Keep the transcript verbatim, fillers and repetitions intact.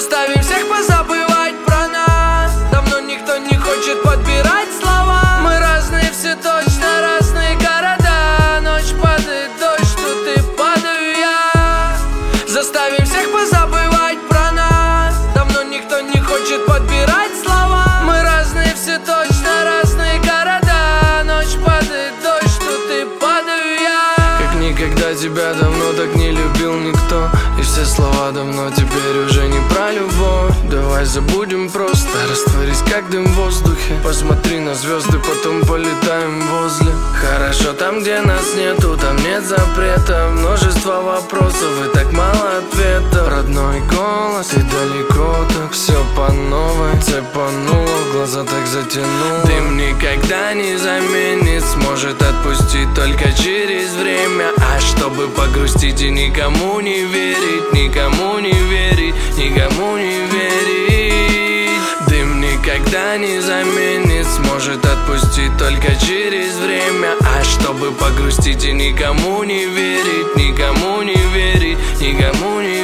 Заставим всех позабывать про нас. Давно никто не хочет подбирать слова. Мы разные, все точно разные города. Ночь падает дождь, тут и падаю я. Заставим всех позабывать про нас. Давно никто не хочет подбирать слова. Мы разные, все точно разные города. Ночь падает дождь, тут и падаю я. Как никогда тебя давно так не любил никто. И все слова давно теперь уже не про любовь. Давай забудем просто, растворись как дым в воздухе. Посмотри на звезды, потом полетаем возле. Хорошо там, где нас нету, там нет запрета. Множество вопросов и так мало ответов. Родной голос и далеко так все по новой. Цепануло, глаза так затянуло. Дым никогда не заменит, сможет отпустить только через время. А чтобы погрустить и никому не верить, никому не верить, никому не верить. Дым никогда не заменит, сможет отпустить только через время. А чтобы погрустить и никому не верить, никому не верить, никому не